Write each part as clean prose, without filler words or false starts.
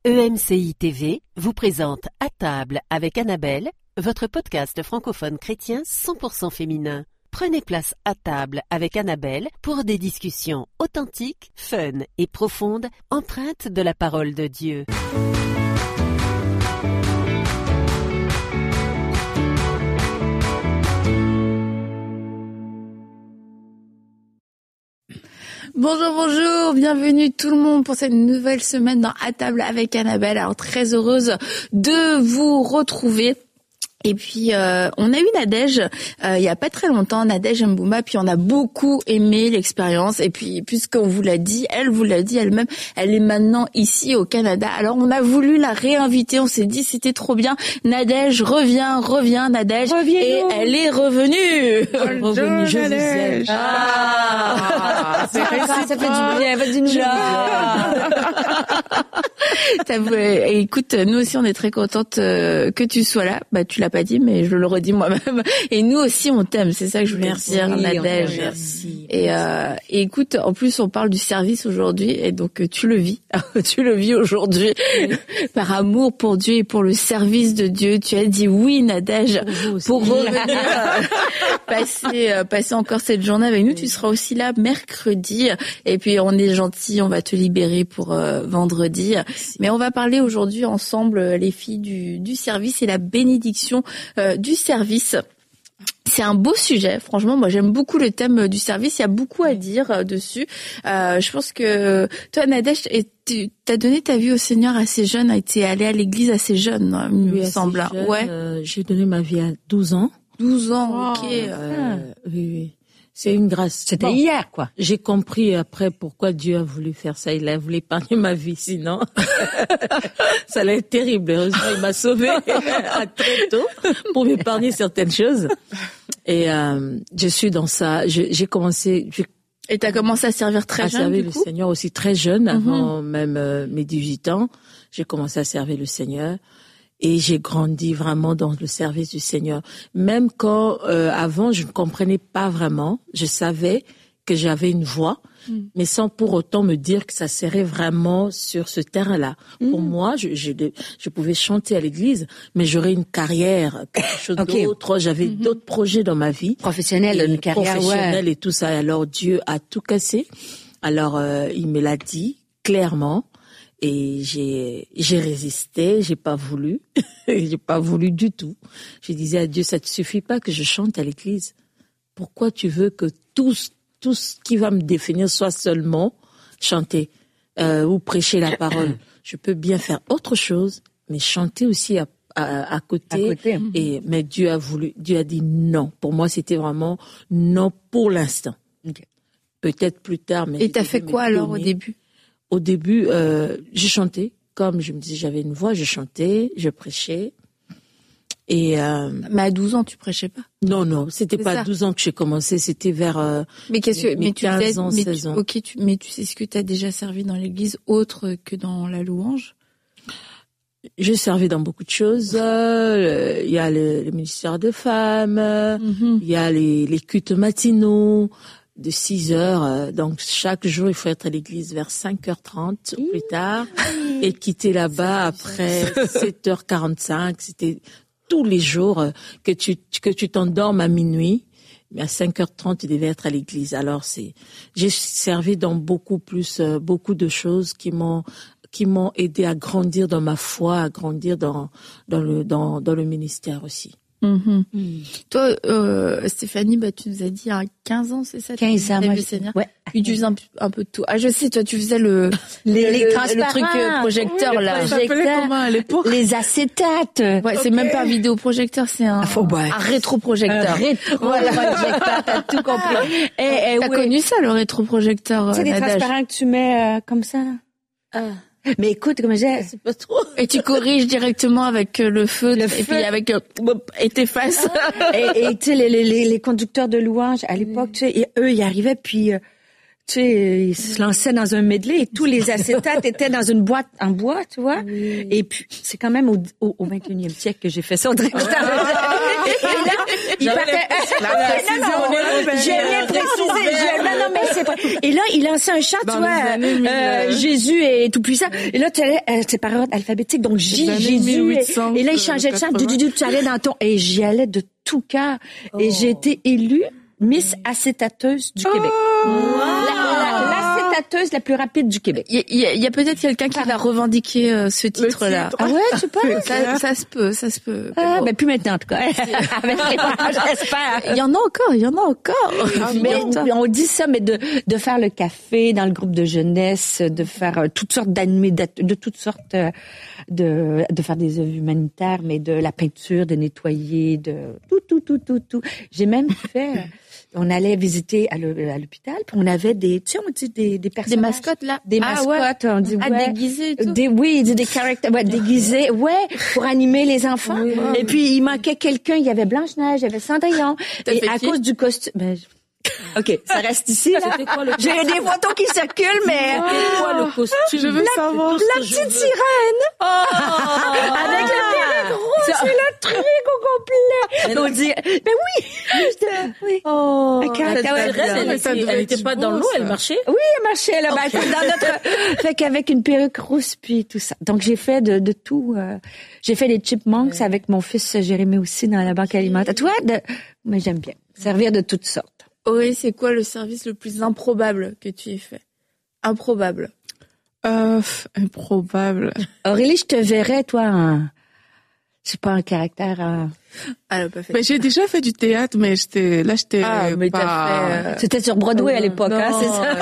EMCI TV vous présente À table avec Annabelle, votre podcast francophone chrétien 100% féminin. Prenez place à table avec Annabelle pour des discussions authentiques, fun et profondes, empreintes de la parole de Dieu. Bonjour, bienvenue tout le monde pour cette nouvelle semaine dans À table avec Annabelle. Alors très heureuse de vous retrouver. Et puis on a eu Nadège il y a pas très longtemps, Nadège Mbouma, puis on a beaucoup aimé l'expérience. Et puis puisqu'on vous l'a dit, elle vous l'a dit elle-même, elle est maintenant ici au Canada. Alors on a voulu la réinviter, on s'est dit c'était trop bien. Nadège, reviens Nadège. Et elle est revenue. Revenue, je vous aime. Ça fait du bien, vas-y nous. Écoute, nous aussi on est très contente que tu sois là. Bah tu l'as pas dit, mais je le redis moi-même. Et nous aussi on t'aime, c'est ça que je voulais dire, Nadège. Merci. Et écoute, en plus on parle du service aujourd'hui, et donc tu le vis, aujourd'hui par amour pour Dieu et pour le service de Dieu. Tu as dit oui, Nadège, pour revenir passer encore cette journée avec nous. Tu seras aussi là mercredi, et puis on est gentil, on va te libérer pour vendredi. Merci. Mais on va parler aujourd'hui ensemble, les filles, du service et la bénédiction du service. C'est un beau sujet, franchement. Moi, j'aime beaucoup le thème du service. Il y a beaucoup à dire dessus. Je pense que toi, Nadège, t'as donné ta vie au Seigneur assez jeune, t'es allée à l'église assez jeune, il me semble. Jeune, ouais. J'ai donné ma vie à 12 ans. 12 ans, ok. Oui. C'est une grâce. C'était hier, quoi. J'ai compris après pourquoi Dieu a voulu faire ça. Il a voulu épargner ma vie, sinon ça allait être terrible. Heureusement, il m'a sauvée très tôt pour m'épargner certaines choses. Et je suis dans ça. J'ai commencé. Et t'as commencé à servir très jeune, à servir du coup? Le Seigneur aussi très jeune, avant même mes 18 ans. J'ai commencé à servir le Seigneur. Et j'ai grandi vraiment dans le service du Seigneur. Même quand avant je ne comprenais pas vraiment, je savais que j'avais une voix, mais sans pour autant me dire que ça serait vraiment sur ce terrain-là. Pour moi, je pouvais chanter à l'église, mais j'aurais une carrière, quelque chose d'autre. J'avais d'autres projets dans ma vie. Professionnelle, une carrière, professionnelle et tout ça. Alors Dieu a tout cassé. Alors il me l'a dit clairement. Et j'ai résisté, j'ai pas voulu du tout. Je disais à Dieu, ça te suffit pas que je chante à l'église. Pourquoi tu veux que tout ce qui va me définir soit seulement chanter ou prêcher la parole? Je peux bien faire autre chose, mais chanter aussi à côté. Mais Dieu a dit non. Pour moi, c'était vraiment non pour l'instant. Okay. Peut-être plus tard, mais. Et t'as fait quoi alors au début? Au début, je chantais. Comme je me disais, j'avais une voix, je chantais, je prêchais. Et mais à 12 ans, tu prêchais pas? Non, c'était pas à 12 ans que j'ai commencé, c'était vers mais qu'est-ce que mais 15 ans, 16 ans. OK, mais tu sais ce que tu as déjà servi dans l'église autre que dans la louange? J'ai servi dans beaucoup de choses. Il y a le ministère de femmes, il y a les cultes matinaux de 6 heures. Donc, chaque jour, il faut être à l'église vers 5h30 plus tard et quitter là-bas après 7h45. C'était tous les jours que tu t'endormes à minuit. Mais à 5h30, tu devais être à l'église. Alors, j'ai servi dans beaucoup de choses qui m'ont aidé à grandir dans ma foi, à grandir dans le ministère aussi. Toi, Stéphanie, tu nous as dit à 15 ans, c'est ça? 15 ans, moi, le Seigneur. Ouais. Tu faisais un peu de tout. Ah, je sais, toi, tu faisais le truc projecteur, là. Ça s'appelait comment à l'époque? Les acétates. Ouais, c'est même pas un vidéoprojecteur, c'est un rétroprojecteur. Un rétroprojecteur, t'as tout compris. T'as connu ça, le rétroprojecteur? C'est des transparents que tu mets comme ça, là. Mais écoute, comme j'ai, c'est pas trop. Et tu corriges directement avec le feu, et puis avec et t'effaces. Et tu sais les conducteurs de louanges à l'époque, tu sais, et eux ils arrivaient puis tu sais, ils se lançaient dans un medley et tous les acétates étaient dans une boîte en bois, tu vois. Oui. Et puis c'est quand même au 21e siècle que j'ai fait ça. il partait. J'ai bien précisé. Non, mais c'est pas. Et là, il lançait un chant, tu vois, Jésus est tout puissant. Et là, tu allais, c'est par ordre alphabétique, donc Jésus. Et là, il changeait de chant, tu allais dans ton, et j'y allais de tout cœur. Et j'ai été élue Miss acétateuse du Québec. L'acétateuse la plus rapide du Québec. Il y a peut-être quelqu'un qui va revendiquer ce titre-là. Ah ouais, tu penses? Ça se peut. Ah, ben plus maintenant, en tout cas. Avec les parents, j'espère. Il y en a encore. Mais on dit ça, mais de faire le café dans le groupe de jeunesse, de faire toutes sortes d'animés, de toutes sortes, de faire des œuvres humanitaires, mais de la peinture, de nettoyer, de tout. J'ai même fait, on allait visiter à l'hôpital, puis on avait des personnages. Des mascottes, là? Des mascottes, on dit, déguisés et tout? Des caractères, déguisés, pour animer les enfants. Oui. Et puis, il manquait quelqu'un, il y avait Blanche-Neige, il y avait Cendrillon. Et à cause du costume, OK, ça reste ici, là. J'ai des photos qui circulent, mais... C'était quoi le costume? Je veux savoir. La petite sirène! Avec le perruque rouge et le truc au complet! On dit, oui! Oh! Elle était pas dans l'eau, elle marchait? Oui, elle marchait, là. Okay. Dans notre... Fait qu'avec une perruque rousse, puis tout ça. Donc, j'ai fait de tout. J'ai fait les chipmunks avec mon fils Jérémy aussi dans la banque alimentaire. Tu vois, mais j'aime bien. Servir de toutes sortes. Oui, c'est quoi le service le plus improbable que tu aies fait? Improbable. Improbable. Aurélie, je te verrais, toi, c'est pas un caractère. Elle a pas fait. Mais j'ai déjà fait du théâtre, mais j'étais mais pas. C'était sur Broadway à l'époque, hein, c'est ça?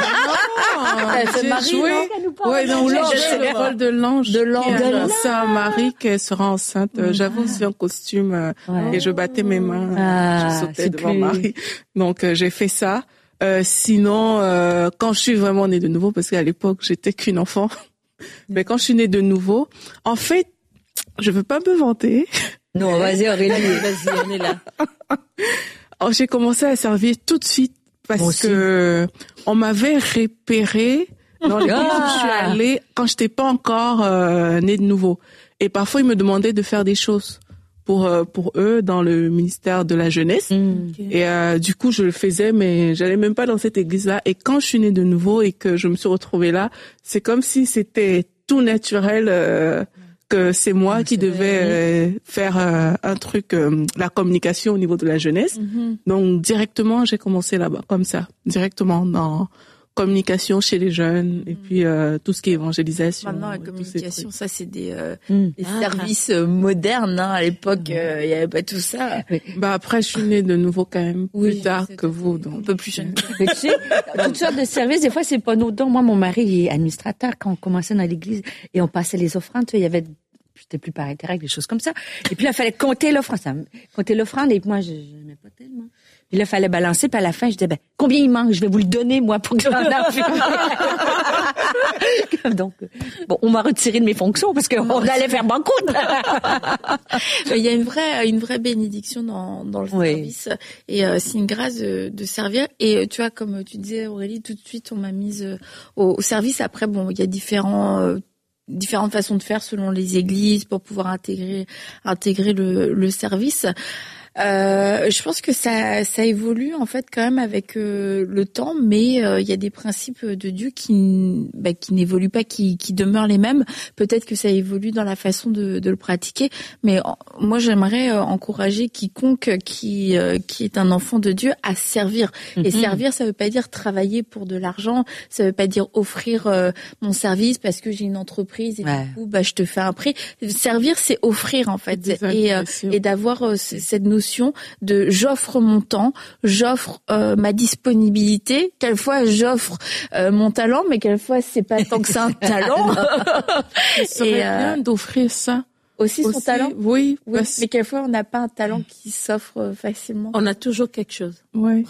J'ai joué. Ouais, dans le rôle de l'ange. De l'ange. Ça, Marie, qui sera enceinte. J'avais aussi un costume et je battais mes mains. Je sautais devant Marie. Donc, j'ai fait ça. Sinon, quand je suis vraiment née de nouveau, parce qu'à l'époque, j'étais qu'une enfant. Mais quand je suis née de nouveau, en fait, je veux pas me vanter. Non, vas-y, Aurélie. Vas-y, on est là. Alors, j'ai commencé à servir tout de suite parce que on m'avait repéré dans les pays où je suis allée quand j'étais pas encore née de nouveau. Et parfois, ils me demandaient de faire des choses pour eux dans le ministère de la jeunesse. Et du coup, je le faisais, mais j'allais même pas dans cette église-là. Et quand je suis née de nouveau et que je me suis retrouvée là, c'est comme si c'était tout naturel. Que c'est moi qui devais faire un truc, la communication au niveau de la jeunesse. Donc directement, j'ai commencé là-bas, comme ça, directement dans communication chez les jeunes et puis tout ce qui est évangélisation. Maintenant, la communication, ça c'est des services modernes. Hein. À l'époque, il y avait pas tout ça. Bah après, je suis née de nouveau quand même plus tard que vous, donc un peu plus jeune. Mais tu sais, toutes sortes de services. Des fois, c'est pas nos dons. Moi, mon mari il est administrateur quand on commençait dans l'église et on passait les offrandes. Tu sais, il y avait c'était plus par intérêt, des choses comme ça. Et puis là, il fallait compter l'offrande. Compter l'offrande, et moi, je n'aimais pas tellement. Puis là, il fallait balancer, puis à la fin, je disais, combien il manque? Je vais vous le donner, moi, pour que j'en ai. Donc, bon, on m'a retiré de mes fonctions parce qu'on allait faire banqueroute. Il y a une vraie bénédiction dans le service. Et c'est une grâce de servir. Et tu vois, comme tu disais, Aurélie, tout de suite, on m'a mise au service. Après, bon, il y a différentes façons de faire selon les églises pour pouvoir intégrer le service. Je pense que ça évolue en fait quand même avec le temps, mais il y a des principes de Dieu qui n'évoluent pas, qui demeurent les mêmes. Peut-être que ça évolue dans la façon de le pratiquer, mais moi j'aimerais encourager quiconque qui est un enfant de Dieu à servir. Et servir, ça veut pas dire travailler pour de l'argent, ça veut pas dire offrir mon service parce que j'ai une entreprise et du coup je te fais un prix. Servir, c'est offrir en fait, et d'avoir cette notion de j'offre mon temps, j'offre ma disponibilité, quelquefois j'offre mon talent, mais quelquefois c'est pas tant que c'est un talent. Ce serait bien d'offrir ça. Aussi son talent? Oui. Mais quelquefois on n'a pas un talent qui s'offre facilement. On a toujours quelque chose. Oui. Bravo.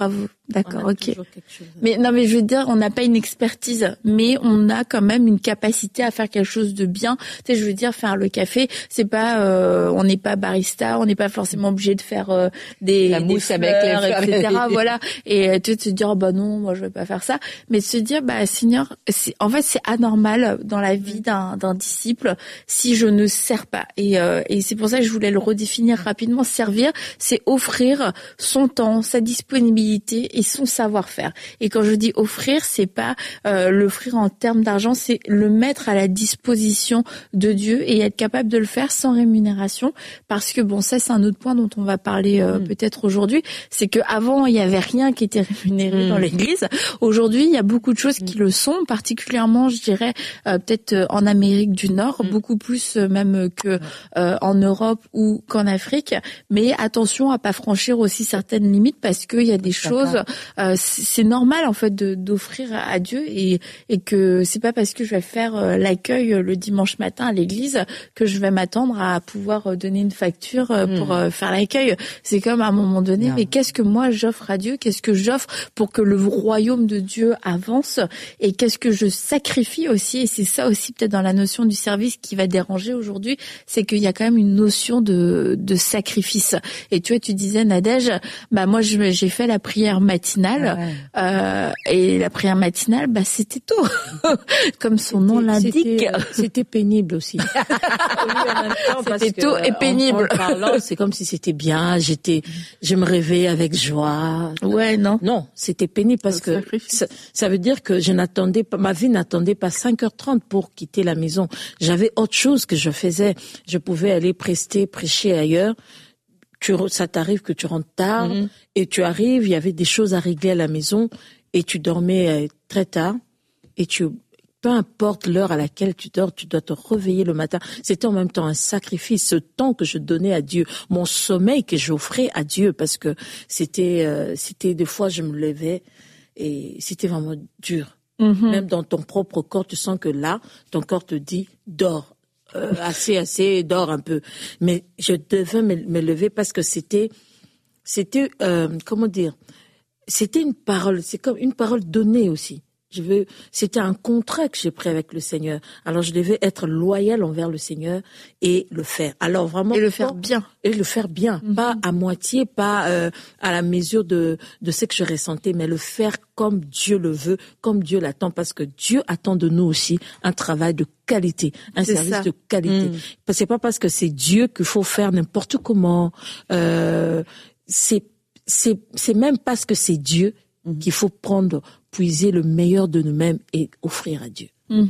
D'accord, ok. Mais non, mais je veux dire, on n'a pas une expertise, mais on a quand même une capacité à faire quelque chose de bien. Tu sais, je veux dire, faire le café, c'est pas, on n'est pas barista, on n'est pas forcément obligé de faire la mousse fleurs, avec les fleurs, etc. Voilà. Et tu te dire, oh, bah non, moi je vais pas faire ça. Mais de se dire, bah Seigneur, en fait, c'est anormal dans la vie d'un disciple si je ne sers pas. Et c'est pour ça que je voulais le redéfinir rapidement. Servir, c'est offrir son temps, sa disponibilité et son savoir-faire. Et quand je dis offrir, c'est pas l'offrir en termes d'argent, c'est le mettre à la disposition de Dieu et être capable de le faire sans rémunération. Parce que bon, ça c'est un autre point dont on va parler peut-être aujourd'hui, c'est que avant il y avait rien qui était rémunéré dans l'Église. Aujourd'hui, il y a beaucoup de choses qui le sont, particulièrement, je dirais, peut-être en Amérique du Nord, beaucoup plus même que en Europe ou qu'en Afrique. Mais attention à pas franchir aussi certaines limites parce qu'il y a des choses, c'est normal en fait d'offrir à Dieu et que c'est pas parce que je vais faire l'accueil le dimanche matin à l'église que je vais m'attendre à pouvoir donner une facture pour faire l'accueil. C'est comme à un moment donné, mais qu'est-ce que moi j'offre à Dieu? Qu'est-ce que j'offre pour que le royaume de Dieu avance? Et qu'est-ce que je sacrifie aussi? Et c'est ça aussi peut-être dans la notion du service qui va déranger aujourd'hui, c'est qu'il y a quand même une notion de sacrifice. Et tu vois, tu disais Nadège, bah moi j'ai fait la prière matinale et la prière matinale, bah c'était tôt, comme son nom l'indique. C'était pénible aussi. C'était tôt et pénible. En parlant, c'est comme si c'était bien. Je me réveillais avec joie. Ouais, non. Non, c'était pénible parce que ça veut dire que ma vie n'attendait pas 5h30 pour quitter la maison. J'avais autre chose que je faisais. Je pouvais aller prêcher ailleurs. Ça t'arrive que tu rentres tard et tu arrives, il y avait des choses à régler à la maison et tu dormais très tard et peu importe l'heure à laquelle tu dors, tu dois te réveiller le matin. C'était en même temps un sacrifice, ce temps que je donnais à Dieu, mon sommeil que j'offrais à Dieu, parce que c'était des fois je me levais et c'était vraiment dur. Même dans ton propre corps, tu sens que là, ton corps te dit dors. Assez, dors un peu. Mais je devais me lever parce que c'était comment dire, c'était une parole, c'est comme une parole donnée aussi. C'était un contrat que j'ai pris avec le Seigneur. Alors je devais être loyal envers le Seigneur et le faire. Alors vraiment. Et le faire bien. Et le faire bien. Pas à moitié, pas à la mesure de ce que je ressentais, mais le faire comme Dieu le veut, comme Dieu l'attend, parce que Dieu attend de nous aussi un travail de qualité, un service de qualité. C'est pas parce que c'est Dieu qu'il faut faire n'importe comment. C'est même parce que c'est Dieu qu'il faut puiser le meilleur de nous-mêmes et offrir à Dieu.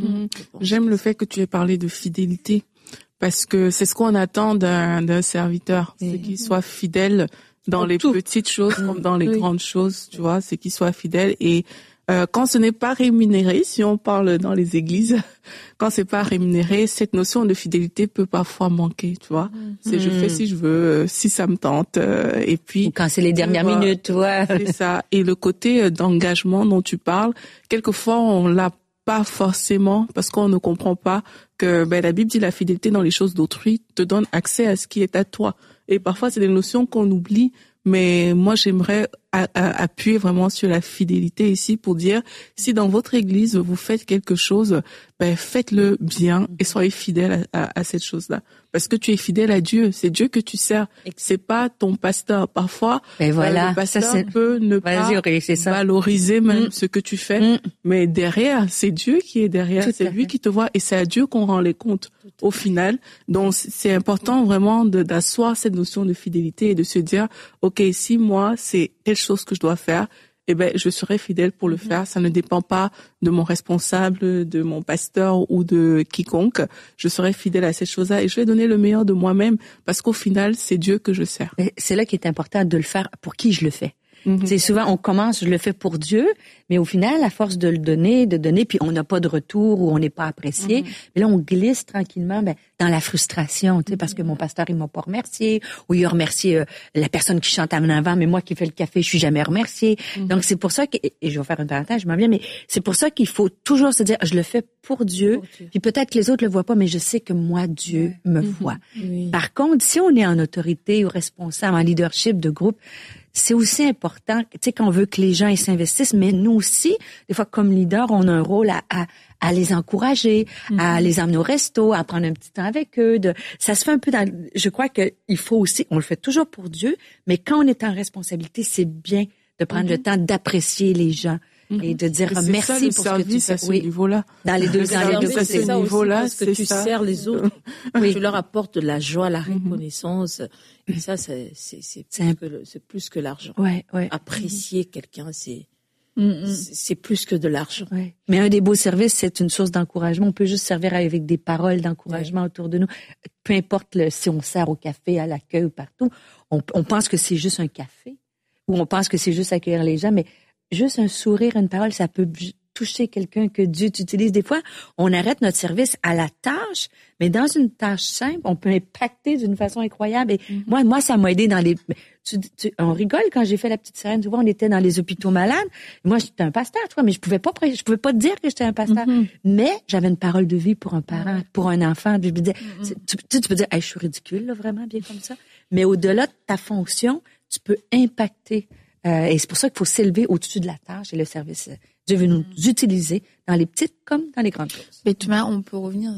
J'aime le fait que tu aies parlé de fidélité, parce que c'est ce qu'on attend d'un serviteur, c'est qu'il soit fidèle dans les petites choses comme dans les grandes choses, tu vois, c'est qu'il soit fidèle. Et quand ce n'est pas rémunéré, si on parle dans les églises, quand c'est pas rémunéré, cette notion de fidélité peut parfois manquer, tu vois. C'est je fais si je veux, si ça me tente, et puis. Ou quand c'est les dernières minutes, tu vois. C'est ça. Et le côté d'engagement dont tu parles, quelquefois on l'a pas forcément parce qu'on ne comprend pas que la Bible dit la fidélité dans les choses d'autrui te donne accès à ce qui est à toi. Et parfois c'est des notions qu'on oublie. Mais moi, j'aimerais appuyer vraiment sur la fidélité ici pour dire, si dans votre église, vous faites quelque chose, faites-le bien et soyez fidèle à cette chose-là. Parce que tu es fidèle à Dieu, c'est Dieu que tu sers. C'est pas ton pasteur. Parfois, le pasteur peut ne pas valoriser même ce que tu fais. Mais derrière, c'est Dieu qui est derrière, c'est lui qui te voit et c'est à Dieu qu'on rend les comptes au final. Donc, c'est important vraiment d'asseoir cette notion de fidélité et de se dire, OK, si moi, c'est telle chose que je dois faire, je serai fidèle pour le faire. Ça ne dépend pas de mon responsable, de mon pasteur ou de quiconque. Je serai fidèle à cette chose-là et je vais donner le meilleur de moi-même parce qu'au final, c'est Dieu que je sers. Et c'est là qu'il est important de le faire pour qui je le fais. C'est souvent, on commence, je le fais pour Dieu, mais au final, à force de le donner, puis on n'a pas de retour ou on n'est pas apprécié, mais là, on glisse tranquillement dans la frustration, tu sais, parce que mon pasteur, il m'a pas remercié, ou il a remercié la personne qui chante en avant, mais moi qui fais le café, je suis jamais remercié. Donc, c'est pour ça que, et je vais faire une parenthèse, je m'en viens, mais c'est pour ça qu'il faut toujours se dire, je le fais pour Dieu, puis peut-être que les autres le voient pas, mais je sais que moi, Dieu me voit. Par contre, si on est en autorité ou responsable, en leadership de groupe, c'est aussi important, tu sais, qu'on veut que les gens ils s'investissent, mais nous aussi, des fois, comme leader, on a un rôle à les encourager, à les emmener au resto, à prendre un petit temps avec eux. Ça se fait un peu je crois qu'il faut aussi, on le fait toujours pour Dieu, mais quand on est en responsabilité, c'est bien de prendre le temps d'apprécier les gens et de dire merci pour ce que tu fais. À ce niveau-là. Dans les deux c'est ça niveau-là, aussi, parce que tu sers les autres. Oui. Tu leur apportes de la joie, la reconnaissance. Et ça, c'est plus que l'argent. Ouais. Apprécier quelqu'un, c'est plus que de l'argent. Ouais. Mais un des beaux services, c'est une source d'encouragement. On peut juste servir avec des paroles d'encouragement autour de nous. Peu importe si on sert au café, à l'accueil ou partout, on pense que c'est juste un café ou on pense que c'est juste accueillir les gens, mais juste un sourire, une parole, ça peut toucher quelqu'un que Dieu t'utilise. Des fois, on arrête notre service à la tâche, mais dans une tâche simple, on peut impacter d'une façon incroyable. Et moi, ça m'a aidé dans les... on rigole quand j'ai fait la petite sirène. Souvent, on était dans les hôpitaux malades. Moi, j'étais un pasteur, tu vois, mais je pouvais pas dire que j'étais un pasteur. Mais j'avais une parole de vie pour un parent, pour un enfant. Je me disais, tu peux dire, hey, je suis ridicule, là, vraiment, bien comme ça. Mais au-delà de ta fonction, tu peux impacter. Et c'est pour ça qu'il faut s'élever au-dessus de la tâche et le service. Dieu veut nous utiliser dans les petites comme dans les grandes choses. Mais Thomas, on peut revenir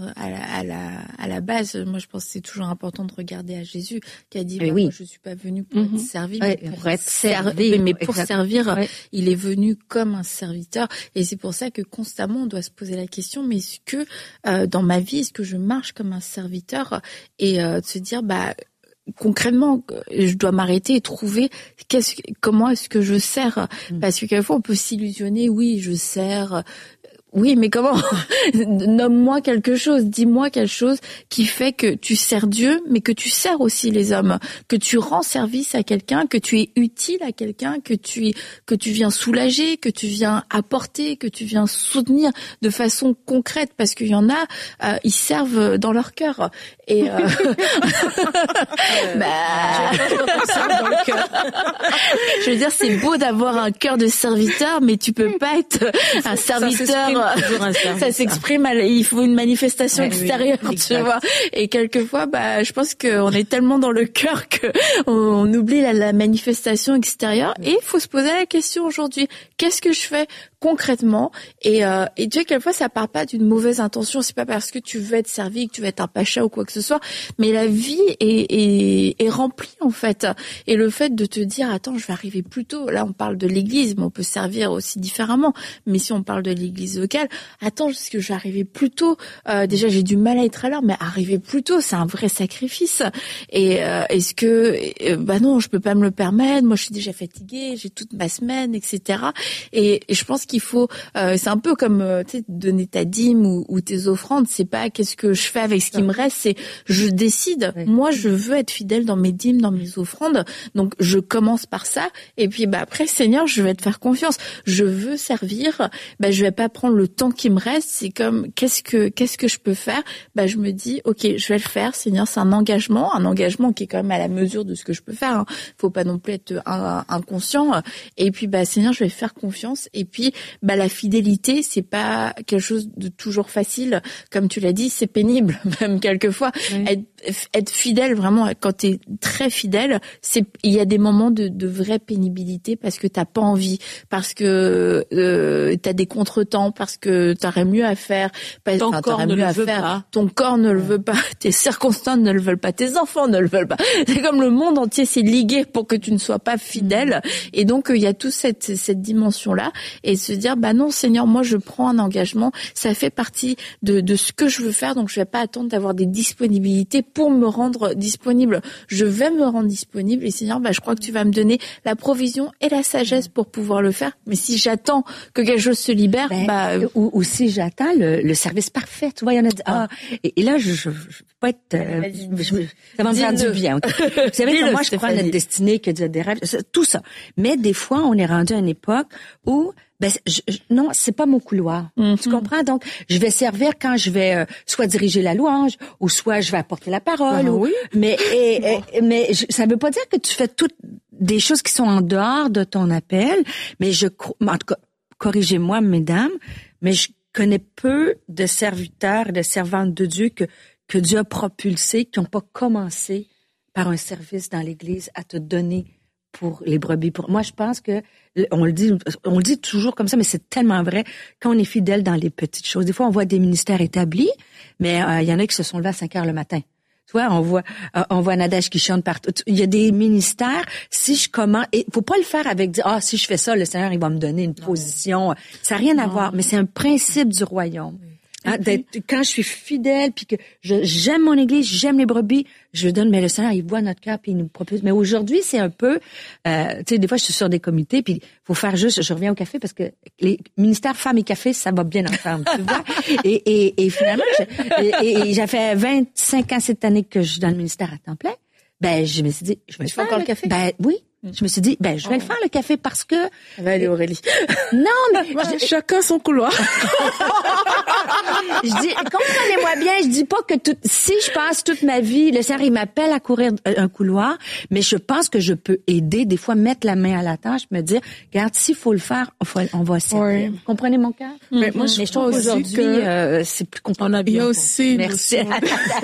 à la base. Moi, je pense que c'est toujours important de regarder à Jésus qui a dit moi, je suis pas venu pour être servi, mais pour être servi. Mais pour servir, il est venu comme un serviteur. Et c'est pour ça que constamment, on doit se poser la question, mais est-ce que dans ma vie, est-ce que je marche comme un serviteur et de se dire concrètement, je dois m'arrêter et trouver comment est-ce que je sers, parce que quelquefois on peut s'illusionner, oui, je sers. Oui, mais comment? Nomme-moi quelque chose, dis-moi quelque chose qui fait que tu sers Dieu, mais que tu sers aussi les hommes, que tu rends service à quelqu'un, que tu es utile à quelqu'un, que tu viens soulager, que tu viens apporter, que tu viens soutenir de façon concrète, parce qu'il y en a, ils servent dans leur cœur. Et je veux dire, c'est beau d'avoir un cœur de serviteur, mais tu peux pas être un serviteur. Ça s'exprime, il faut une manifestation extérieure, tu vois. Et quelquefois, je pense qu'on est tellement dans le cœur que on oublie la manifestation extérieure. Et il faut se poser la question aujourd'hui, qu'est-ce que je fais concrètement? Et tu sais, quelquefois, ça part pas d'une mauvaise intention. C'est pas parce que tu veux être servi, que tu veux être un pacha ou quoi que ce soit. Mais la vie est remplie, en fait. Et le fait de te dire, attends, je vais arriver plus tôt. Là, on parle de l'église, mais on peut servir aussi différemment. Mais si on parle de l'église locale, attends, est-ce que je vais arriver plus tôt? Déjà, j'ai du mal à être à l'heure, mais arriver plus tôt, c'est un vrai sacrifice. Et est-ce que, non, je peux pas me le permettre. Moi, je suis déjà fatiguée, j'ai toute ma semaine, etc. Et je pense qu'il faut, c'est un peu comme, tu sais, donner ta dîme ou tes offrandes. C'est pas qu'est-ce que je fais avec ce qui me reste, c'est je décide. Oui. Moi, je veux être fidèle dans mes dîmes, dans mes offrandes. Donc, je commence par ça. Et puis, après, Seigneur, je vais te faire confiance. Je veux servir. Je vais pas prendre le temps qui me reste. C'est comme, qu'est-ce que je peux faire? Je me dis, ok, je vais le faire. Seigneur, c'est un engagement qui est quand même à la mesure de ce que je peux faire. Faut pas non plus être inconscient. Et puis, Seigneur, je vais faire confiance. Et puis, la fidélité, c'est pas quelque chose de toujours facile. Comme tu l'as dit, c'est pénible, même quelquefois. Oui. Être fidèle, vraiment, quand t'es très fidèle, il y a des moments de vraie pénibilité parce que t'as pas envie, parce que t'as des contretemps, parce que t'aurais mieux à faire. Ton corps ne le veut pas. Ton corps ne le veut pas. Tes circonstances ne le veulent pas. Tes enfants ne le veulent pas. C'est comme le monde entier s'est ligué pour que tu ne sois pas fidèle. Et donc, il y a toute cette dimension-là. Et se dire, non, Seigneur, moi, je prends un engagement. Ça fait partie de ce que je veux faire. Donc, je vais pas attendre d'avoir des disponibilités pour me rendre disponible. Je vais me rendre disponible. Et Seigneur, je crois que tu vas me donner la provision et la sagesse pour pouvoir le faire. Mais si j'attends que quelque chose se libère, ou si j'attends le service parfait. Tu vois, il y en a et là, je peux pas être, ça va me faire du bien. Vous savez que moi, je crois à notre destinée, que Dieu a des rêves, tout ça. Mais des fois, on est rendu à une époque où non, c'est pas mon couloir. Tu comprends? Donc, je vais servir quand je vais soit diriger la louange ou soit je vais apporter la parole. Oui. Mais ça veut pas dire que tu fais toutes des choses qui sont en dehors de ton appel. Mais en tout cas, corrigez-moi, mesdames, mais je connais peu de serviteurs et de servantes de Dieu que Dieu a propulsés, qui n'ont pas commencé par un service dans l'Église à te donner pour les brebis. Moi, je pense que on le dit toujours comme ça, mais c'est tellement vrai. Quand on est fidèle dans les petites choses, des fois, on voit des ministères établis, mais il y en a qui se sont levés à 5 heures le matin. Tu vois, on voit Nadège qui chante partout. Il y a des ministères. Si je commence, et faut pas le faire avec dire, si je fais ça, le Seigneur, il va me donner une position. Ça n'a rien à voir, mais c'est un principe du royaume. Hein, quand je suis fidèle, puis que j'aime mon Église, j'aime les brebis, je le donne, mais le Seigneur, il voit notre cœur, puis il nous propose. Mais aujourd'hui, c'est un peu, tu sais, des fois, je suis sur des comités, puis faut faire juste, je reviens au café, parce que les ministères femmes et café, ça va bien ensemble, tu vois. Et finalement, j'ai fait 25 ans cette année que je suis dans le ministère à temps plein. Ben, je me suis dit, je vais faire encore le café? Ben, oui. Je me suis dit, je vais le faire, le café, parce que... Allez, Aurélie. Non, mais... Chacun son couloir. Je dis, comprenez-moi bien, je dis pas que si je passe toute ma vie, le Seigneur, il m'appelle à courir un couloir, mais je pense que je peux aider, des fois, mettre la main à la tâche, me dire, regarde, s'il faut le faire, on va servir. Ouais. Vous comprenez mon cœur? Mais moi, je trouve qu'aujourd'hui, c'est plus compliqué. Il y a aussi Merci. Ça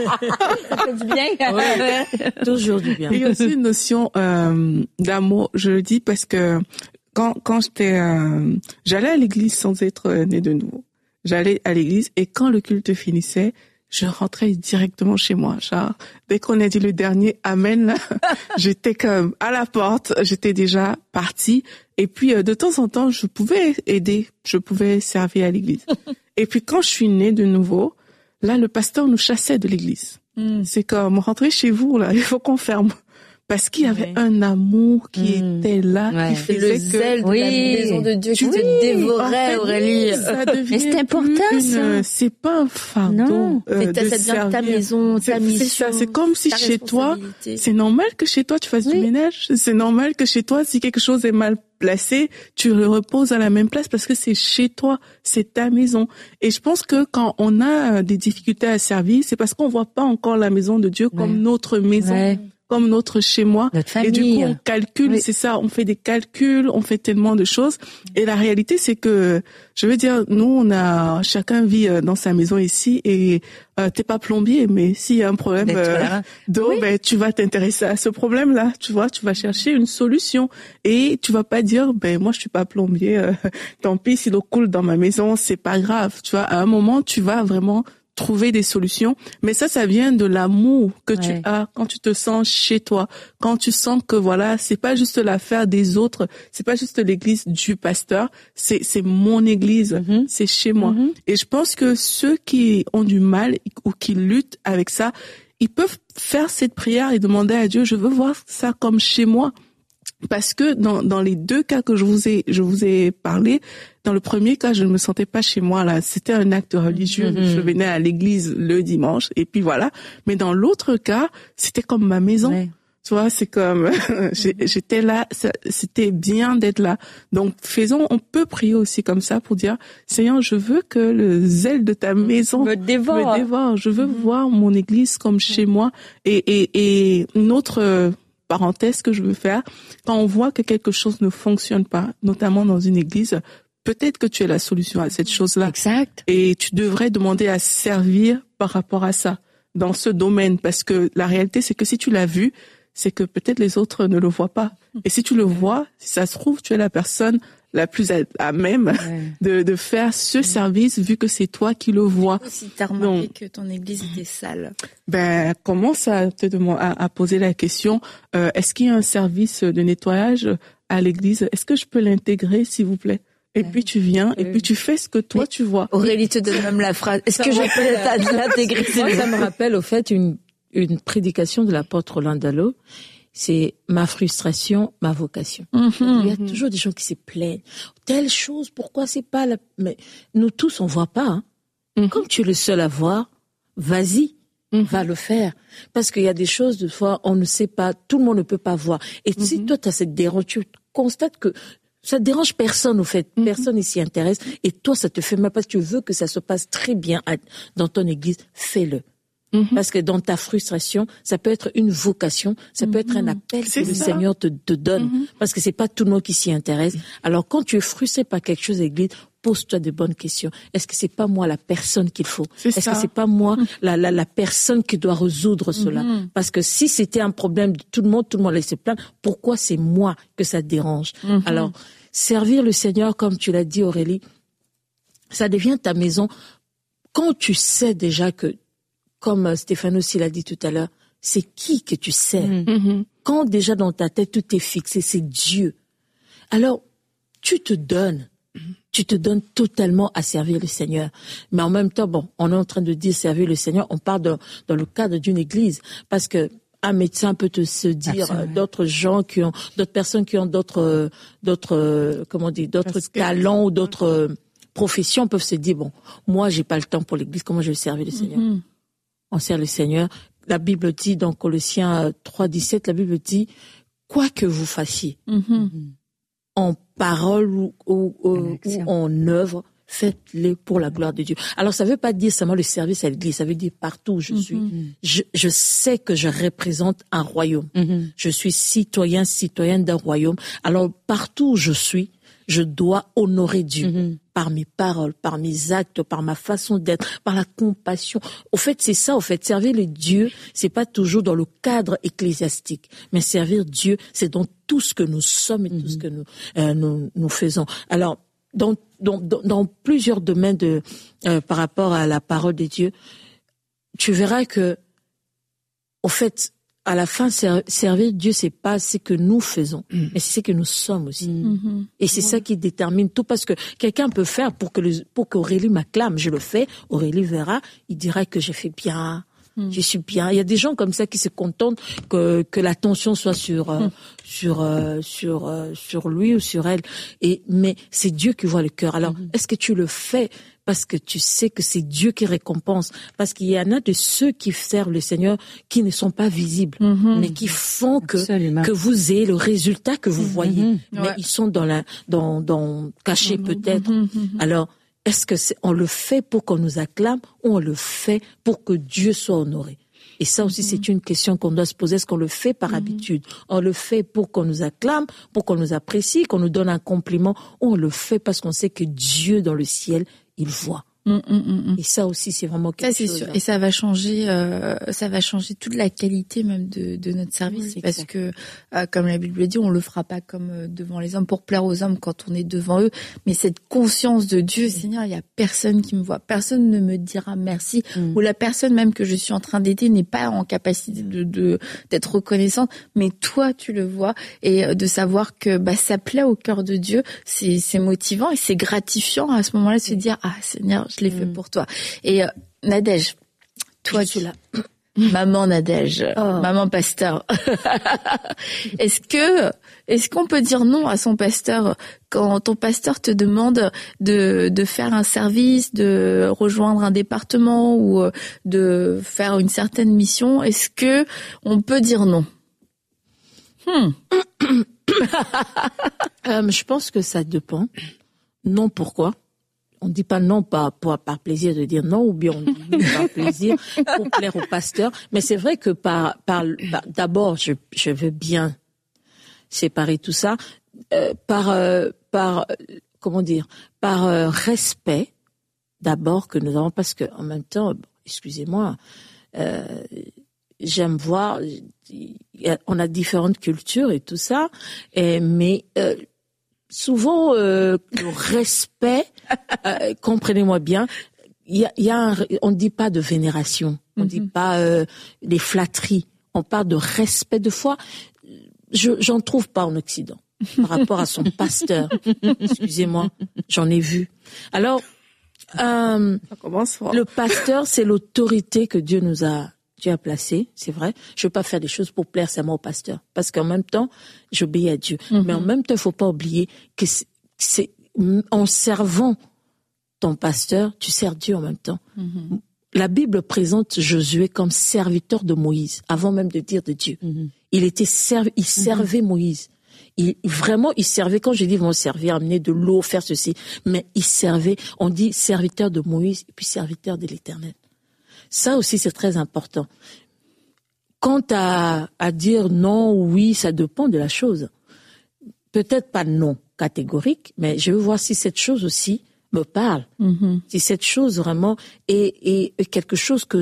fait du bien. Ouais, toujours du bien. Il y a aussi une notion d'amour. Je le dis parce que quand j'allais à l'église sans être née de nouveau. J'allais à l'église et quand le culte finissait, je rentrais directement chez moi. Genre, dès qu'on a dit le dernier amen, là, j'étais comme à la porte, j'étais déjà partie. Et puis, de temps en temps, je pouvais aider, je pouvais servir à l'église. Et puis, quand je suis née de nouveau, là, le pasteur nous chassait de l'église. C'est comme, rentrez chez vous, là, il faut qu'on ferme. Parce qu'il y avait un amour qui était là, qui faisait le zèle de la maison de Dieu qui te dévorait, Aurélie. Mais c'est important, ça. C'est pas un fardeau. Ça devient ta maison, ta mission. C'est ça. C'est comme si chez toi, c'est normal que chez toi tu fasses du ménage. C'est normal que chez toi, si quelque chose est mal placé, tu le reposes à la même place parce que c'est chez toi, c'est ta maison. Et je pense que quand on a des difficultés à servir, c'est parce qu'on voit pas encore la maison de Dieu comme notre maison. Comme notre chez moi. Notre famille. Et du coup, on calcule, c'est ça, on fait des calculs, on fait tellement de choses. Et la réalité, c'est que, je veux dire, nous, chacun vit dans sa maison ici et t'es pas plombier, mais s'il y a un problème d'eau, tu vas t'intéresser à ce problème-là, tu vois, tu vas chercher une solution et tu vas pas dire, moi, je suis pas plombier, tant pis si l'eau coule dans ma maison, c'est pas grave, tu vois. À un moment, tu vas vraiment trouver des solutions, mais ça vient de l'amour que tu as quand tu te sens chez toi, quand tu sens que voilà, c'est pas juste l'affaire des autres, c'est pas juste l'église du pasteur, c'est mon église, c'est chez moi. Et je pense que ceux qui ont du mal ou qui luttent avec ça, ils peuvent faire cette prière et demander à Dieu, je veux voir ça comme chez moi. Parce que dans les deux cas que je vous ai parlé, dans le premier cas, je ne me sentais pas chez moi là, c'était un acte religieux, je venais à l'église le dimanche et puis voilà. Mais dans l'autre cas, c'était comme ma maison. Tu vois, c'est comme j'étais là, c'était bien d'être là. Donc on peut prier aussi comme ça pour dire Seigneur, je veux que le zèle de ta maison me dévore. Je veux voir mon église comme chez moi et une autre parenthèse que je veux faire, quand on voit que quelque chose ne fonctionne pas, notamment dans une église, peut-être que tu es la solution à cette chose-là. Exact. Et tu devrais demander à servir par rapport à ça, dans ce domaine, parce que la réalité, c'est que si tu l'as vu, c'est que peut-être les autres ne le voient pas. Et si tu le vois, si ça se trouve, tu es la personne la plus à même de faire ce service vu que c'est toi qui le vois. Si tu as remarqué que ton église était sale. Commence à poser la question, est-ce qu'il y a un service de nettoyage à l'église? Est-ce que je peux l'intégrer, s'il vous plaît? Et puis tu viens, et puis tu fais ce que toi tu vois. Aurélie te donne même la phrase. Est-ce que je peux l'intégrer? Ça me rappelle au fait une prédication de l'apôtre Roland Dallot. C'est ma frustration, ma vocation. Il y a toujours des gens qui se plaignent. Telle chose, pourquoi c'est pas la... Mais nous tous, on voit pas. Comme tu es le seul à voir, vas-y, va le faire. Parce qu'il y a des choses, des fois, on ne sait pas, tout le monde ne peut pas voir. Et si toi, tu as cette dérange, tu constates que ça dérange personne, au fait. Personne ne s'y intéresse. Et toi, ça te fait mal parce que tu veux que ça se passe très bien dans ton église. Fais-le. Parce que dans ta frustration, ça peut être une vocation, ça peut être un appel que le Seigneur te donne. Parce que c'est pas tout le monde qui s'y intéresse. Alors quand tu es frustré par quelque chose, Église, pose-toi de bonnes questions. Est-ce que c'est pas moi la personne qu'il faut? Est-ce que c'est pas moi la personne qui doit résoudre cela? Parce que si c'était un problème de tout le monde laisse se plaindre. Pourquoi c'est moi que ça dérange? Alors, servir le Seigneur, comme tu l'as dit, Aurélie, ça devient ta maison quand tu sais déjà que, comme Stéphane aussi l'a dit tout à l'heure, c'est qui que tu sers. Quand déjà dans ta tête tout est fixé, c'est Dieu. Alors, tu te donnes totalement à servir le Seigneur. Mais en même temps, bon, on est en train de dire servir le Seigneur, on parle dans le cadre d'une église, parce que un médecin peut se dire, d'autres personnes qui ont d'autres talents ou d'autres professions peuvent se dire, bon, moi j'ai pas le temps pour l'église, comment je vais servir le Seigneur? On sert le Seigneur. La Bible dit dans Colossiens 3:17, la Bible dit, quoi que vous fassiez, en parole ou en œuvre, faites-les pour la gloire de Dieu. Alors ça veut pas dire seulement le service à l'église, ça veut dire partout où je suis. Je sais que je représente un royaume. Je suis citoyenne d'un royaume. Alors partout où je suis, je dois honorer Dieu par mes paroles, par mes actes, par ma façon d'être, par la compassion. Au fait, c'est ça. Au fait, servir le Dieu, c'est pas toujours dans le cadre ecclésiastique, mais servir Dieu, c'est dans tout ce que nous sommes et tout ce que nous faisons. Alors, dans plusieurs domaines par rapport à la parole de Dieu, tu verras que, au fait, à la fin, servir Dieu, c'est pas ce que nous faisons, mais c'est ce que nous sommes aussi. Et c'est ça qui détermine tout, parce que quelqu'un peut faire pour qu'Aurélie m'acclame. Je le fais, Aurélie verra, il dira que j'ai fait bien, je suis bien. Il y a des gens comme ça qui se contentent que l'attention soit sur lui ou sur elle. Mais c'est Dieu qui voit le cœur. Alors, est-ce que tu le fais parce que tu sais que c'est Dieu qui récompense? Parce qu'il y en a de ceux qui servent le Seigneur qui ne sont pas visibles, mais qui font que vous ayez le résultat que vous voyez. Mais ils sont cachés peut-être. Alors, est-ce que on le fait pour qu'on nous acclame ou on le fait pour que Dieu soit honoré? Et ça aussi, c'est une question qu'on doit se poser. Est-ce qu'on le fait par habitude? On le fait pour qu'on nous acclame, pour qu'on nous apprécie, qu'on nous donne un compliment, ou on le fait parce qu'on sait que Dieu dans le ciel, il voit. Et ça aussi, c'est vraiment quelque chose. Ça, c'est sûr. Et ça va changer toute la qualité même de notre service. Oui, parce que, comme la Bible le dit, on le fera pas comme devant les hommes pour plaire aux hommes quand on est devant eux. Mais cette conscience de Dieu, Seigneur, il y a personne qui me voit. Personne ne me dira merci. Ou la personne même que je suis en train d'aider n'est pas en capacité d'être reconnaissante. Mais toi, tu le vois. Et de savoir que, ça plaît au cœur de Dieu, c'est motivant et c'est gratifiant à ce moment-là de se dire, ah, Seigneur, je l'ai fait pour toi. Et Nadège, toi tu l'as. Maman Nadège, maman pasteur. Est-ce qu'on peut dire non à son pasteur quand ton pasteur te demande de faire un service, de rejoindre un département ou de faire une certaine mission? Est-ce que on peut dire non? Je pense que ça dépend. Non, pourquoi? On dit pas non par plaisir de dire non, ou bien on dit oui par plaisir pour plaire au pasteur. Mais c'est vrai que d'abord, je veux bien séparer tout ça par respect d'abord que nous avons, parce que en même temps, excusez-moi, j'aime voir, on a différentes cultures et tout ça, mais souvent le respect, comprenez-moi bien, on ne dit pas de vénération, on ne dit pas des flatteries, on parle de respect. De fois, j'en trouve pas en Occident par rapport à son pasteur. Excusez-moi, j'en ai vu. Alors, le pasteur, c'est l'autorité que Dieu a placé, c'est vrai. Je veux pas faire des choses pour plaire seulement au pasteur, parce qu'en même temps, j'obéis à Dieu. Mais en même temps, il faut pas oublier que c'est en servant ton pasteur, tu sers Dieu en même temps. La Bible présente Josué comme serviteur de Moïse, avant même de dire de Dieu. Il servait Moïse. Il servait, quand je dis vont servir, amener de l'eau, faire ceci, mais il servait, on dit serviteur de Moïse et puis serviteur de l'Éternel. Ça aussi, c'est très important. Quant à dire non, oui, ça dépend de la chose. Peut-être pas non catégorique, mais je veux voir si cette chose aussi me parle. Si cette chose vraiment est quelque chose dont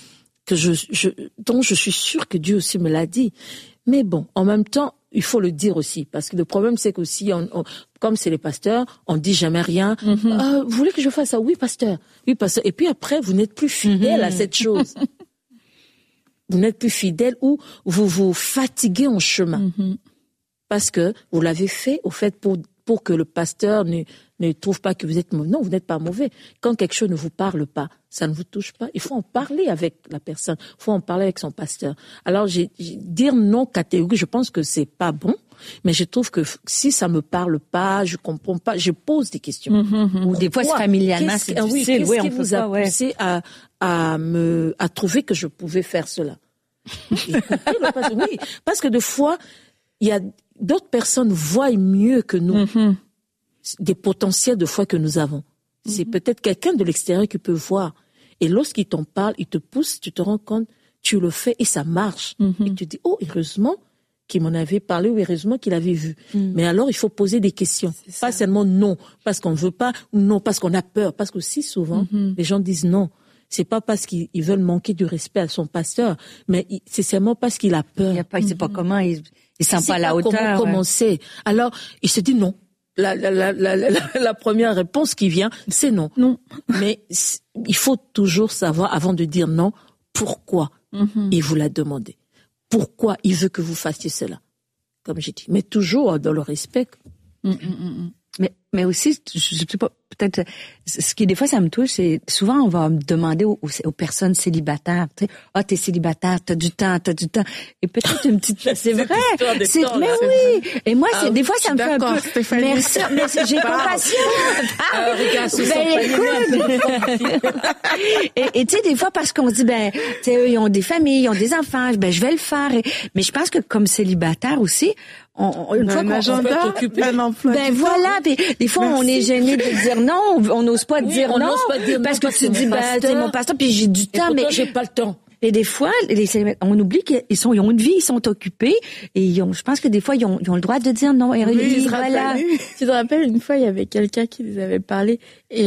je suis sûre que Dieu aussi me l'a dit. Mais bon, en même temps, il faut le dire aussi, parce que le problème, c'est qu'aussi, comme c'est les pasteurs, on dit jamais rien. Vous voulez que je fasse ça? Oui, pasteur. Oui, pasteur. Et puis après, vous n'êtes plus fidèle à cette chose. Vous n'êtes plus fidèle ou vous vous fatiguez en chemin. Parce que vous l'avez fait, au fait, pour que le pasteur ne trouve pas que vous êtes mauvais. Non, vous n'êtes pas mauvais. Quand quelque chose ne vous parle pas, ça ne vous touche pas, il faut en parler avec la personne. Il faut en parler avec son pasteur. Alors, dire non catégorique, je pense que c'est pas bon, mais je trouve que si ça me parle pas, je comprends pas, je pose des questions. Ou des fois, c'est familialement, c'est difficile. Qu'est-ce qui vous a poussé à trouver que je pouvais faire cela? Oui, parce que des fois, il y a d'autres personnes voient mieux que nous des potentiels de foi que nous avons. C'est peut-être quelqu'un de l'extérieur qui peut voir. Et lorsqu'il t'en parle, il te pousse, tu te rends compte, tu le fais et ça marche. Et tu dis, oh, heureusement qu'il m'en avait parlé ou heureusement qu'il avait vu. Mais alors, il faut poser des questions. Pas seulement non, parce qu'on veut pas, ou non, parce qu'on a peur. Parce que si souvent, les gens disent non. C'est pas parce qu'ils veulent manquer du respect à son pasteur, mais c'est seulement parce qu'il a peur. Il sait pas comment, il sent pas la hauteur. Comment commencer. Alors, il se dit non. La première réponse qui vient, c'est non. Non. Mais il faut toujours savoir, avant de dire non, pourquoi il vous l'a demandé. Pourquoi il veut que vous fassiez cela. Comme j'ai dit. Mais toujours dans le respect. Mais aussi, je sais pas, peut-être, ce qui des fois ça me touche, c'est souvent on va me demander aux personnes célibataires, tu sais, t'es célibataire, t'as du temps, et peut-être une petite, c'est vrai, mais oui, et moi c'est des fois ça me fait un peu, merci, j'ai compassion. Et tu sais des fois parce qu'on se dit tu sais eux ils ont des familles, ils ont des enfants, je vais le faire, mais je pense que comme célibataire aussi, une fois qu'on peut t'occuper, voilà, des fois on est gêné de dire non, on n'ose pas dire non, parce que tu dis t'es mon pasteur puis j'ai du temps, mais j'ai pas le temps. Et des fois, on oublie ils ont une vie, ils sont occupés, et je pense que des fois ils ont le droit de dire non. Et voilà. Tu te rappelles, une fois il y avait quelqu'un qui nous avait parlé et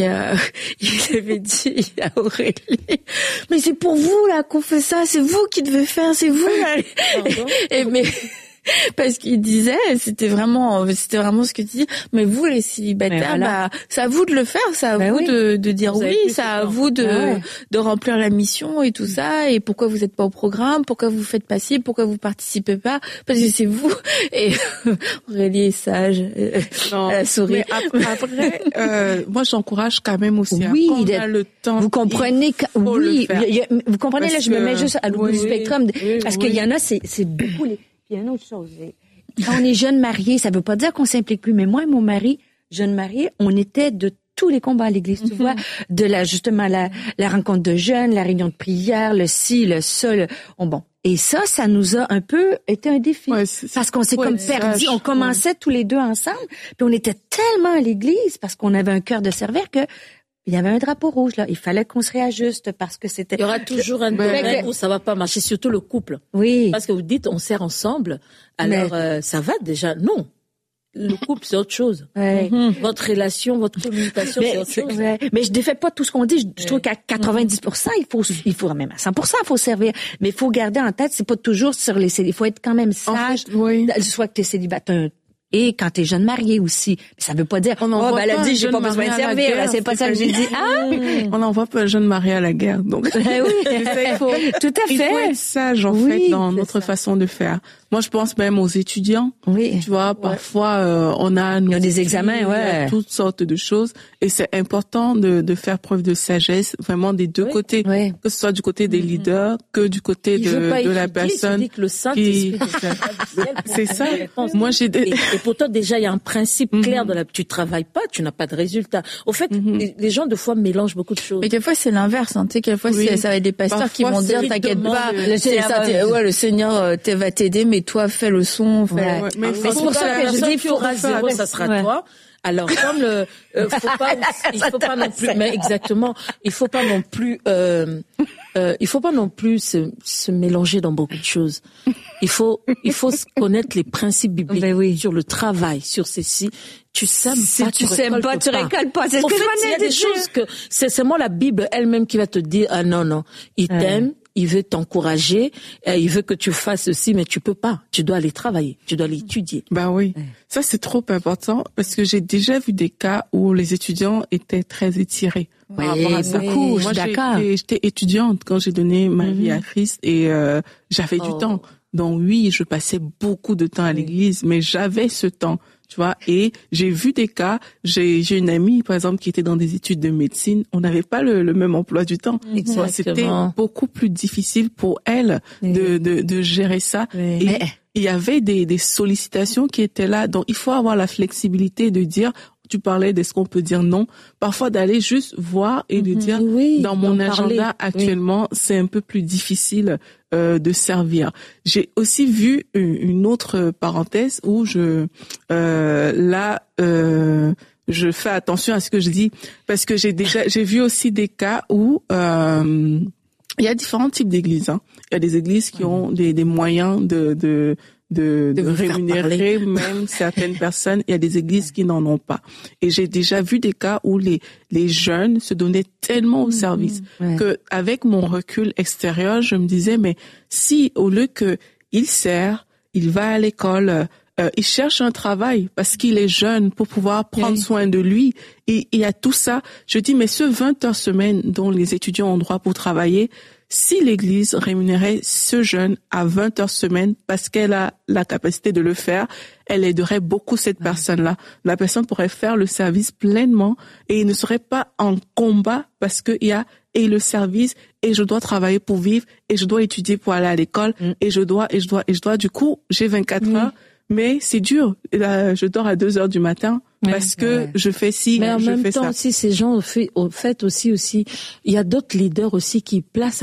il avait dit à Aurélie, mais c'est pour vous là qu'on fait ça, c'est vous qui devez faire, c'est vous là. mais parce qu'il disait, c'était vraiment ce que tu dis, mais vous les célibataires, c'est à vous de le faire, c'est à vous de dire oui, c'est à vous de remplir la mission et tout ça, et pourquoi vous êtes pas au programme, pourquoi vous faites pas ci, pourquoi vous participez pas, parce que c'est vous. Et Aurélie est sage, elle a souri. Mais après, moi j'encourage quand même aussi quand on a le temps. Vous comprenez vous comprenez là, je me mets juste à l'autre du spectrum, parce qu'il y en a, c'est beaucoup Puis il y a une autre chose. Quand on est jeune marié, ça veut pas dire qu'on s'implique plus. Mais moi et mon mari, jeune marié, on était de tous les combats à l'église, tu vois, de justement la rencontre de jeunes, la réunion de prière, le ci, le ça, bon. Et ça nous a un peu été un défi. Parce qu'on s'est comme perdu. On commençait tous les deux ensemble, puis on était tellement à l'église parce qu'on avait un cœur de servir que il y avait un drapeau rouge, là. Il fallait qu'on se réajuste parce que c'était... Il y aura toujours un domaine où ça va pas marcher, surtout le couple. Oui. Parce que vous dites, on sert ensemble. Alors, ça va déjà. Non. Le couple, c'est autre chose. Votre relation, votre communication, c'est autre chose. Mais je défais pas tout ce qu'on dit. Je trouve qu'à 90%, il faut même à 100%, il faut servir. Mais il faut garder en tête, c'est pas toujours sur les... Il faut être quand même sage. Soit que t'es célibataire, et quand t'es jeune marié aussi. Ça veut pas dire, elle a dit, j'ai pas besoin de servir. C'est pas ça que j'ai dit. On n'envoie pas un jeune marié à la guerre. Donc, tout à fait. Il faut être sage, en fait, dans notre façon de faire. Moi, je pense même aux étudiants. Oui. Tu vois, parfois, il y a des examens, il y a toutes sortes de choses. Et c'est important de faire preuve de sagesse, vraiment des deux côtés. Que ce soit du côté des leaders, que du côté de la personne qui... C'est ça. Moi, Et pourtant, déjà, il y a un principe clair tu travailles pas, tu n'as pas de résultat. Au fait, les gens, de fois, mélangent beaucoup de choses. Mais quelquefois, c'est l'inverse, tu sais, quelquefois, ça va être des pasteurs qui vont dire, t'inquiète pas, le Seigneur va t'aider, mais toi, fais le son, Mais c'est pour ça que je dis, il faut zéro, ça sera toi. Alors comme il faut pas non plus, mais exactement, il faut pas non plus se mélanger dans beaucoup de choses. Il faut connaître les principes bibliques sur le travail, sur ceci. Tu sèmes pas, tu récoltes pas. C'est ce que je il y a des choses que c'est seulement la Bible elle-même qui va te dire non, il t'aime. Il veut t'encourager, il veut que tu fasses ceci, mais tu peux pas. Tu dois aller travailler, tu dois aller étudier. Bah oui, ça c'est trop important parce que j'ai déjà vu des cas où les étudiants étaient très étirés. Par rapport à ça. Beaucoup, Moi, d'accord. j'étais étudiante quand j'ai donné ma vie à Christ et j'avais du temps. Donc oui, je passais beaucoup de temps à l'église, mais j'avais ce temps. Tu vois, et j'ai vu des cas, j'ai une amie, par exemple, qui était dans des études de médecine, on n'avait pas le même emploi du temps. C'était beaucoup plus difficile pour elle de gérer ça. Et il y avait des sollicitations qui étaient là. Donc, il faut avoir la flexibilité de dire, tu parlais de ce qu'on peut dire non, parfois d'aller juste voir et de dire, dans mon agenda actuellement, c'est un peu plus difficile de servir. J'ai aussi vu une autre parenthèse où je fais attention à ce que je dis parce que j'ai vu aussi des cas où il y a différents types d'églises. Il y a des églises qui ont des moyens de rémunérer même certaines personnes. Il y a des églises qui n'en ont pas. Et j'ai déjà vu des cas où les jeunes se donnaient tellement au service que avec mon recul extérieur, je me disais, mais si au lieu que il sert, il va à l'école, il cherche un travail parce qu'il est jeune pour pouvoir prendre soin de lui. Et il y a tout ça. Je dis, mais ce 20 heures semaine dont les étudiants ont droit pour travailler, si l'Église rémunérait ce jeune à 20 heures semaine parce qu'elle a la capacité de le faire, elle aiderait beaucoup cette personne-là. La personne pourrait faire le service pleinement et il ne serait pas en combat parce qu'il y a et le service et je dois travailler pour vivre et je dois étudier pour aller à l'école et je dois. Du coup, j'ai 24 heures, mais c'est dur. Là, je dors à 2 heures du matin. Parce que je fais ci, mais en je même fais temps ça. aussi, ces gens au fait aussi, il y a d'autres leaders aussi qui placent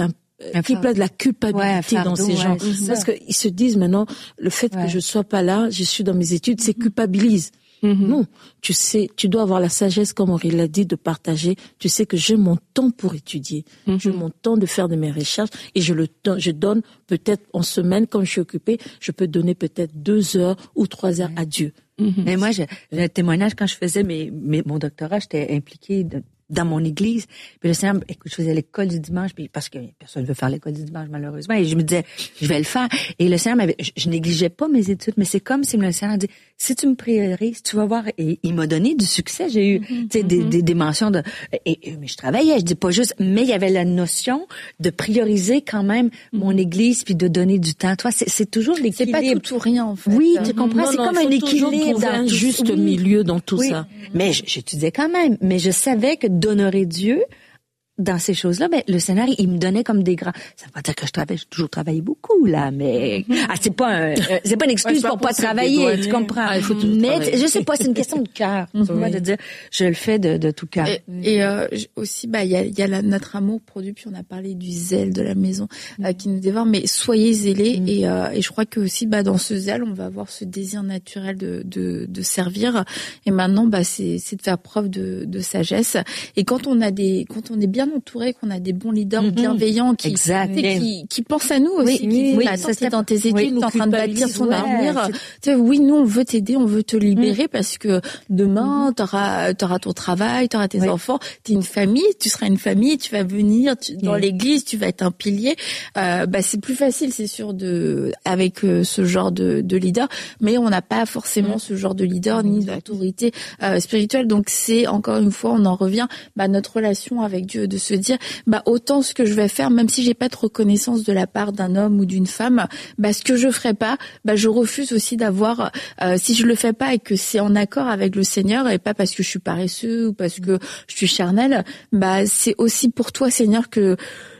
de la culpabilité dans ces gens. Parce qu'ils se disent maintenant, le fait que je sois pas là, je suis dans mes études, c'est culpabilise. Non, tu sais, tu dois avoir la sagesse, comme Aurélie l'a dit, de partager. Tu sais que j'ai mon temps pour étudier. J'ai mon temps de faire de mes recherches et je donne peut-être en semaine, quand je suis occupée, je peux donner peut-être 2 heures ou 3 heures à Dieu. Mais moi, le témoignage, quand je faisais mon doctorat, j'étais impliquée dans mon église. Puis le Seigneur, écoute, je faisais l'école du dimanche, puis parce que personne ne veut faire l'école du dimanche, malheureusement. Et je me disais, je vais le faire. Et le Seigneur je négligeais pas mes études, mais c'est comme si le Seigneur dit, si tu me priorises, tu vas voir. Et il m'a donné du succès. J'ai eu, tu sais, des mentions de, mais je travaillais, je dis pas juste, mais il y avait la notion de prioriser quand même mon église puis de donner du temps. Toi, c'est toujours l'équilibre. C'est pas tout ou rien, en fait. Oui, tu comprends? C'est comme un équilibre dans un juste milieu dans tout ça. Mais j'étudiais quand même. Mais je savais que d'honorer Dieu dans ces choses-là, ben le Seigneur, il me donnait comme des grands. Ça veut pas dire que j'ai toujours travaillé beaucoup là, mais c'est pas une excuse pour pas travailler, tu comprends. Mais je sais pas, c'est une question de cœur, tu vois, de dire je le fais de tout cœur. Et aussi, il y a notre amour produit, puis on a parlé du zèle de la maison qui nous dévore, mais soyez zélés et je crois que aussi dans ce zèle, on va avoir ce désir naturel de servir. Et maintenant, c'est de faire preuve de sagesse. Et quand on est bien entouré, qu'on a des bons leaders bienveillants qui pensent à nous aussi, qui disent attends, t'es dans tes études, t'es en train de bâtir ton avenir. Oui, nous on veut t'aider, on veut te libérer parce que demain t'auras ton travail, t'auras tes enfants, t'es une famille, tu seras une famille, tu vas venir dans l'église, tu vas être un pilier. C'est plus facile, c'est sûr, avec ce genre de leader, mais on n'a pas forcément ce genre de leader ni d'autorité spirituelle. Donc c'est encore une fois, on en revient notre relation avec Dieu, de se dire autant ce que je vais faire, même si j'ai pas de reconnaissance de la part d'un homme ou d'une femme, ce que je ferai pas, je refuse aussi d'avoir si je le fais pas et que c'est en accord avec le Seigneur et pas parce que je suis paresseux ou parce que je suis charnel, c'est aussi pour toi, Seigneur, que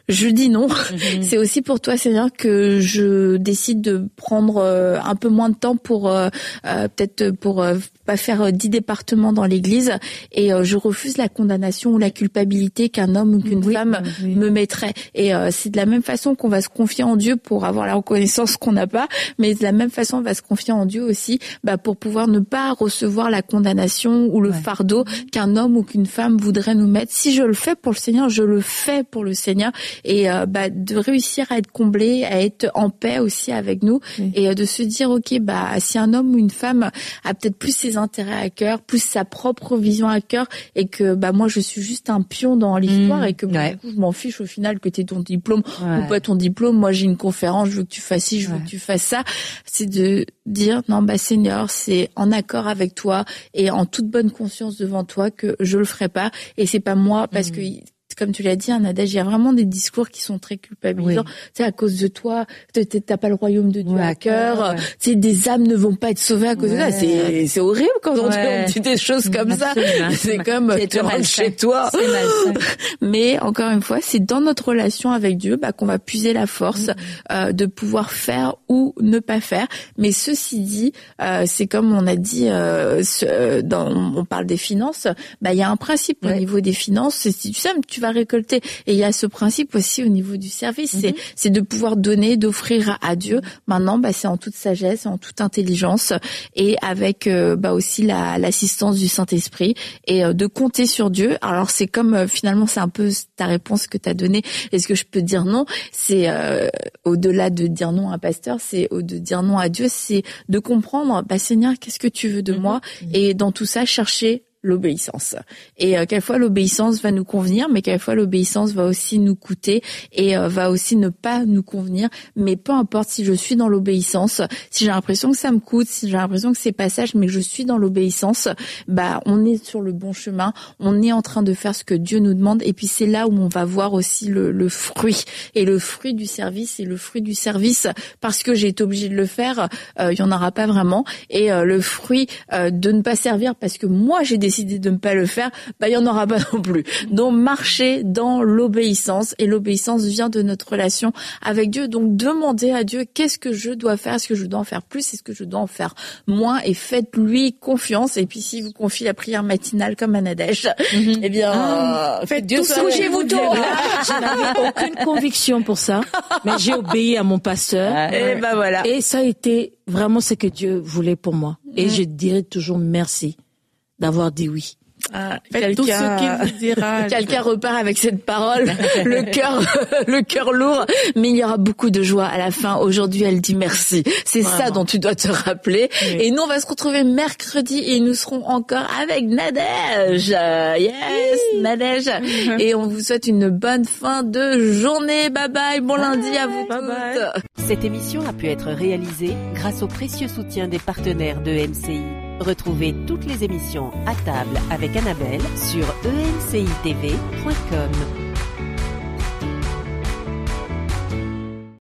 je dis non. C'est aussi pour toi, Seigneur, que je décide de prendre un peu moins de temps pour peut-être pour pas faire 10 départements dans l'église, et je refuse la condamnation ou la culpabilité qu'un homme ou qu'une femme me mettrait. Et c'est de la même façon qu'on va se confier en Dieu pour avoir la reconnaissance qu'on n'a pas, mais de la même façon on va se confier en Dieu aussi pour pouvoir ne pas recevoir la condamnation ou le fardeau qu'un homme ou qu'une femme voudrait nous mettre. Si je le fais pour le Seigneur, je le fais pour le Seigneur, et de réussir à être comblé, à être en paix aussi avec nous, et de se dire ok, si un homme ou une femme a peut-être plus ses intérêts à cœur, plus sa propre vision à cœur, et que moi je suis juste un pion dans l'histoire, et que du coup, je m'en fiche au final que t'aies ton diplôme ou pas ton diplôme. Moi j'ai une conférence, je veux que tu fasses ci, je veux que tu fasses ça. C'est de dire non, Seigneur, c'est en accord avec toi et en toute bonne conscience devant toi que je le ferai pas, et c'est pas moi, parce que comme tu l'as dit, Nadège, il y a vraiment des discours qui sont très culpabilisants. C'est à cause de toi, t'as pas le royaume de Dieu à cœur. C'est des âmes ne vont pas être sauvées à cause de ça. C'est horrible quand on dit des choses comme ça. C'est comme tu rentres chez toi. Mais encore une fois, c'est dans notre relation avec Dieu qu'on va puiser la force de pouvoir faire ou ne pas faire. Mais ceci dit, c'est comme on a dit, on parle des finances. Il y a un principe au niveau des finances. Si tu sais, tu vas récolter. Et il y a ce principe aussi au niveau du service, c'est de pouvoir donner, d'offrir à Dieu. Maintenant, c'est en toute sagesse, en toute intelligence, et avec aussi l'assistance du Saint-Esprit, et de compter sur Dieu. Alors c'est comme finalement c'est un peu ta réponse que tu as donnée. Est-ce que je peux dire non? C'est au-delà de dire non à un pasteur, c'est de dire non à Dieu, c'est de comprendre, Seigneur, qu'est-ce que tu veux de moi? Et dans tout ça, chercher l'obéissance. Et quelquefois l'obéissance va nous convenir, mais quelquefois l'obéissance va aussi nous coûter, et va aussi ne pas nous convenir. Mais peu importe, si je suis dans l'obéissance, si j'ai l'impression que ça me coûte, si j'ai l'impression que c'est pas sage, mais que je suis dans l'obéissance, on est sur le bon chemin, on est en train de faire ce que Dieu nous demande, et puis c'est là où on va voir aussi le fruit. Et le fruit du service, et le fruit du service, parce que j'ai été obligée de le faire, il y en aura pas vraiment. Et le fruit de ne pas servir parce que moi j'ai décidé de ne pas le faire, il y en aura pas non plus. Donc marcher dans l'obéissance, et l'obéissance vient de notre relation avec Dieu. Donc demandez à Dieu, qu'est-ce que je dois faire? Est-ce que je dois en faire plus? Est-ce que je dois en faire moins? Et faites-lui confiance. Et puis si vous confiez la prière matinale comme à Nadège, eh bien faites Dieu, couchez-vous tôt. Je n'avais aucune conviction pour ça, mais j'ai obéi à mon pasteur. Et voilà. Et ça a été vraiment ce que Dieu voulait pour moi. Et je dirai toujours merci d'avoir dit oui. Faites tout ce qu'il vous dira. Quelqu'un repart avec cette parole, le cœur lourd, mais il y aura beaucoup de joie à la fin. Aujourd'hui, elle dit merci. C'est ça dont tu dois te rappeler. Oui. Et nous, on va se retrouver mercredi, et nous serons encore avec Nadège. Yes, Nadège. Et on vous souhaite une bonne fin de journée. Bye bye. Bon lundi à vous toutes. Cette émission a pu être réalisée grâce au précieux soutien des partenaires de MCI. Retrouvez toutes les émissions à table avec Annabelle sur encitv.com.